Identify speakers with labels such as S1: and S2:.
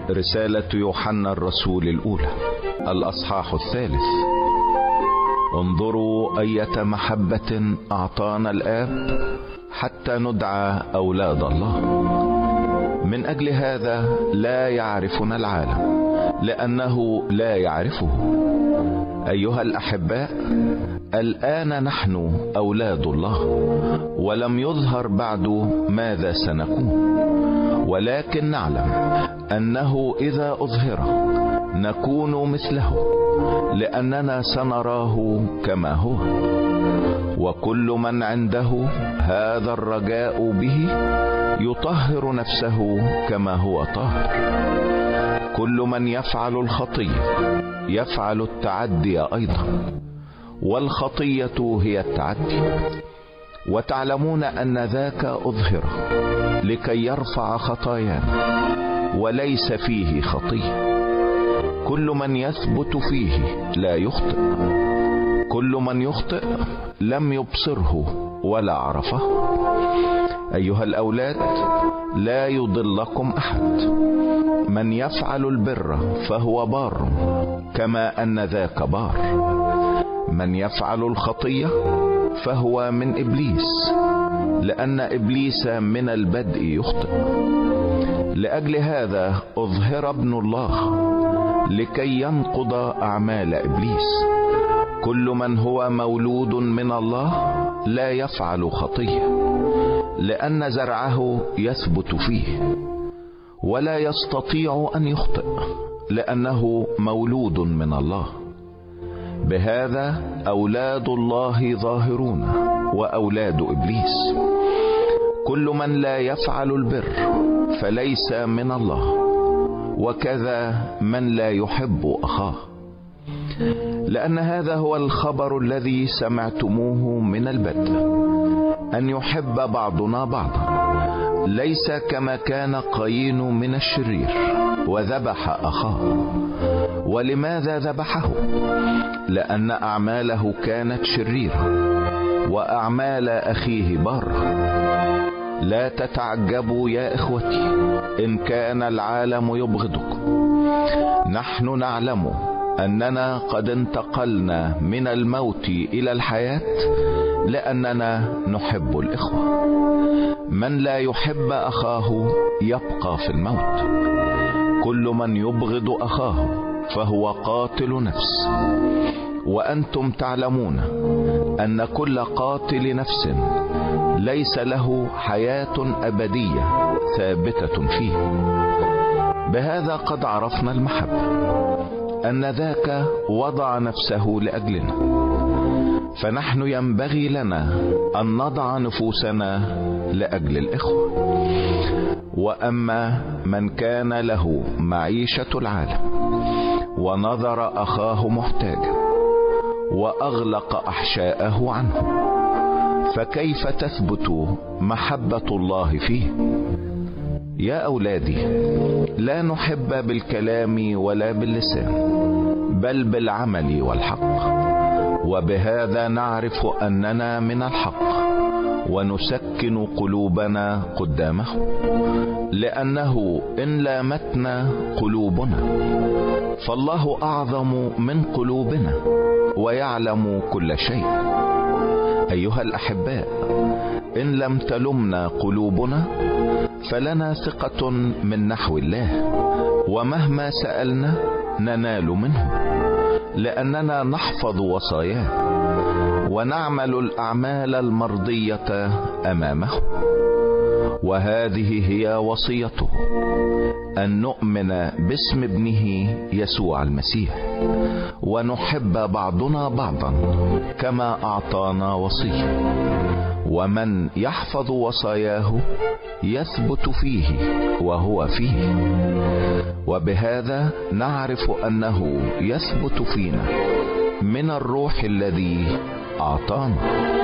S1: رسالة يوحنا الرسول الأولى الأصحاح 3. انظروا أية محبة أعطانا الآب حتى ندعى أولاد الله. من أجل هذا لا يعرفنا العالم لأنه لا يعرفه. أيها الأحباء، الآن نحن أولاد الله، ولم يظهر بعد ماذا سنكون، ولكن نعلم أنه إذا أظهر نكون مثله، لأننا سنراه كما هو. وكل من عنده هذا الرجاء به يطهر نفسه كما هو طاهر. كل من يفعل الخطية يفعل التعدي أيضا، والخطية هي التعدي. وتعلمون أن ذاك أظهر لكي يرفع خطايانا، وليس فيه خطية. كل من يثبت فيه لا يخطئ. كل من يخطئ لم يبصره ولا عرفه. أيها الأولاد، لا يضلكم أحد. من يفعل البر فهو بار كما أن ذاك بار. من يفعل الخطية فهو من إبليس، لأن إبليس من البدء يخطئ. لأجل هذا أظهر ابن الله لكي ينقض أعمال إبليس. كل من هو مولود من الله لا يفعل خطية، لأن زرعه يثبت فيه، ولا يستطيع أن يخطئ لأنه مولود من الله. بهذا أولاد الله ظاهرون وأولاد إبليس. كل من لا يفعل البر فليس من الله، وكذا من لا يحب أخاه. لأن هذا هو الخبر الذي سمعتموه من البدء، أن يحب بعضنا بعضا. ليس كما كان قايين من الشرير وذبح أخاه. ولماذا ذبحه؟ لأن أعماله كانت شريرة وأعمال أخيه بارة. لا تتعجبوا يا إخوتي إن كان العالم يبغضكم. نحن نعلم أننا قد انتقلنا من الموت إلى الحياة لأننا نحب الإخوة. من لا يحب أخاه يبقى في الموت. كل من يبغض أخاه فهو قاتل نفس. وأنتم تعلمون أن كل قاتل نفس ليس له حياة أبدية ثابتة فيه. بهذا قد عرفنا المحبة، أن ذاك وضع نفسه لأجلنا. فنحن ينبغي لنا أن نضع نفوسنا لأجل الإخوة. وأما من كان له معيشة العالم ونظر أخاه محتاجا وأغلق أحشاءه عنه، فكيف تثبت محبة الله فيه؟ يا أولادي، لا نحب بالكلام ولا باللسان، بل بالعمل والحق. وبهذا نعرف أننا من الحق ونسكن قلوبنا قدامه، لأنه إن لامتنا قلوبنا فالله أعظم من قلوبنا ويعلم كل شيء. أيها الأحباء، إن لم تلمنا قلوبنا فلنا ثقة من نحو الله، ومهما سألنا ننال منه، لأننا نحفظ وصاياه ونعمل الأعمال المرضية أمامه. وهذه هي وصيته، أن نؤمن باسم ابنه يسوع المسيح، ونحب بعضنا بعضا كما أعطانا وصية. ومن يحفظ وصاياه يثبت فيه وهو فيه. وبهذا نعرف أنه يثبت فينا من الروح الذي أعطانا.